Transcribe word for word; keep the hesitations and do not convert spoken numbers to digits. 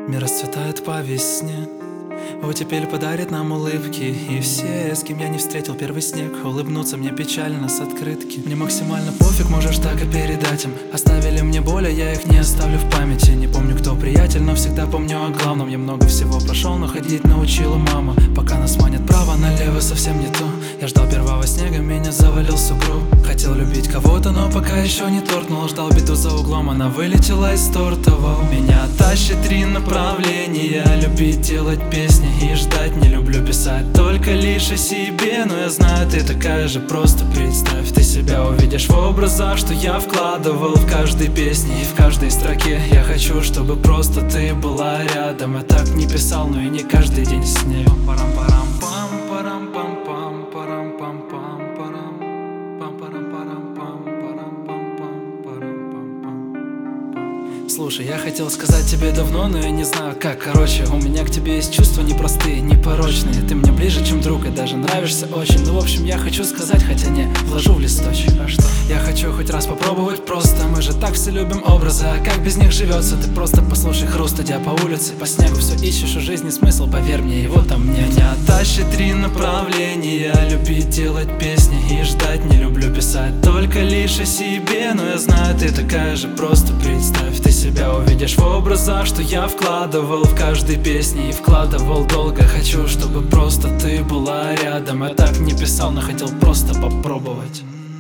Мир расцветает по весне, оттепель подарит нам улыбки. И все, с кем я не встретил первый снег, улыбнутся мне печально с открытки. Мне максимально пофиг, можешь так и передать им. Оставили мне боль, а я их не оставлю в памяти. Не помню, кто приятель, но всегда помню о главном. Я много всего прошел, но ходить научила мама. Пока нас манит право, налево совсем не то. Я ждал первого снега, меня завалил сугроб. Хотел любить кого-то, но пока еще не торкнул. Ждал беду за углом, она вылетела из торта. Воу. Меня тащит три направления: любить, делать песни и ждать. Не люблю писать только лишь о себе, но я знаю, ты такая же. Просто представь, ты себя увидишь в образах, что я вкладывал в каждой песне и в каждой строке. Я хочу, чтобы просто ты была рядом. Я так не писал, но и не каждый день с ней. Слушай, я хотел сказать тебе давно, но я не знаю как. Короче, у меня к тебе есть чувства непростые, непорочные. Ты мне ближе, чем друг, и даже нравишься очень. Ну, в общем, я хочу сказать, хотя не вложу в листочек. А что? Я хочу хоть раз попробовать просто. Мы же так все любим образы, а как без них живется? Ты просто послушай хруст, идя по улице, по снегу. Все ищешь у жизни смысл, поверь мне, его там нет. Меня тащит три направления: любить, делать песни и ждать. Не люблю писать только лишь о себе, но я знаю, ты такая же. Просто представь, ты себя увидишь в образах, что я вкладывал в каждой песне и вкладывал долго. Хочу, чтобы просто ты была рядом. Я так не писал, но хотел просто попробовать.